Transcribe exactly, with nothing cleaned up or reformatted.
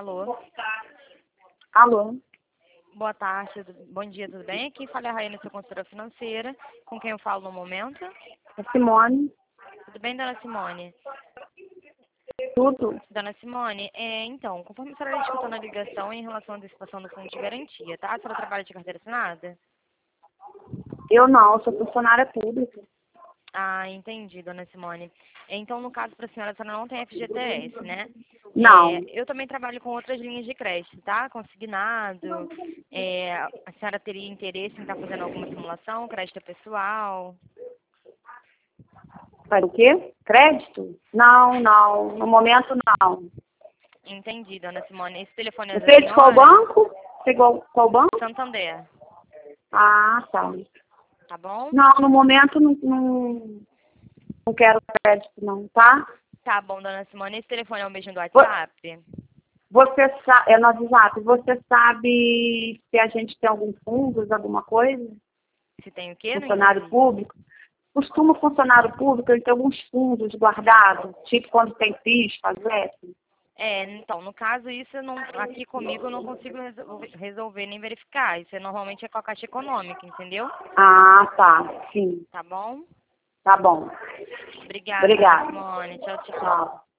Alô? Alô? Boa tarde, tudo- bom dia, tudo bem? Aqui fala a Raiane, sua consultora financeira, com quem eu falo no momento. É Simone. Tudo bem, dona Simone? Tudo? Dona Simone, é, então, conforme a senhora escutou na ligação em relação à antecipação do fundo de garantia, tá? A senhora trabalha de carteira assinada? Eu não, eu sou funcionária pública. Ah, entendi, dona Simone. Então, no caso para a senhora, a senhora não tem F G T S, né? Não. É, eu também trabalho com outras linhas de crédito, tá? Consignado. É, a senhora teria interesse em estar fazendo alguma simulação, crédito pessoal? Faz o quê? Crédito? Não, não. No momento, não. Entendi, dona Simone. Esse telefone é da Você de qual senhora? banco? Você qual, qual banco? Santander, Ah, tá. tá bom? Não, no momento não, não, não quero crédito, não, tá? Tá bom, dona Simone. Esse telefone é o mesmo do Vo- WhatsApp? Você sabe, é no WhatsApp, você sabe se a gente tem algum fundos, alguma coisa? Se tem o quê? Não Funcionário entendi. público? Costuma funcionário público, ele tem alguns fundos guardados, tipo quando tem PIS, FASEP. É, então, no caso, isso eu não, aqui comigo eu não consigo resol- resolver nem verificar. Isso é, normalmente é com a Caixa Econômica, entendeu? Ah, tá. Sim. Tá bom? Tá bom. Obrigada, dona Obrigada. Simone. Tchau, tchau. Tchau.